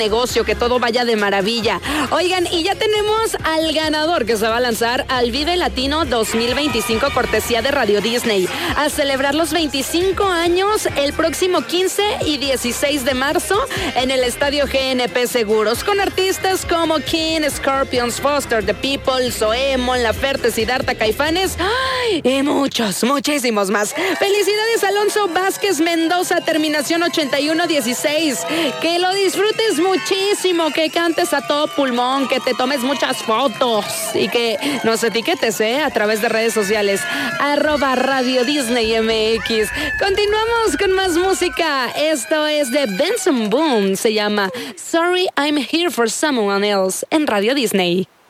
negocio, que todo vaya de maravilla. Oigan, y ya tenemos al ganador que se va a lanzar al Vive Latino 2025 cortesía de Radio Disney a celebrar los 25 años el próximo 15 y 16 de marzo en el Estadio GNP Seguros, con artistas como King, Scorpions, Foster the People, Zoé, Mon Laferte, Siddhartha, Caifanes y muchísimos más. Felicidades Alonso Vázquez Mendoza, terminación 8116. Que lo disfrutes muchísimo, que cantes a todo pulmón, que te tomes muchas fotos y que nos etiquetes a través de redes sociales @Radio Disney MX. Continuamos con más música. Esto es de Benson Boone, se llama Sorry I'm Here for Someone Else en Radio Disney.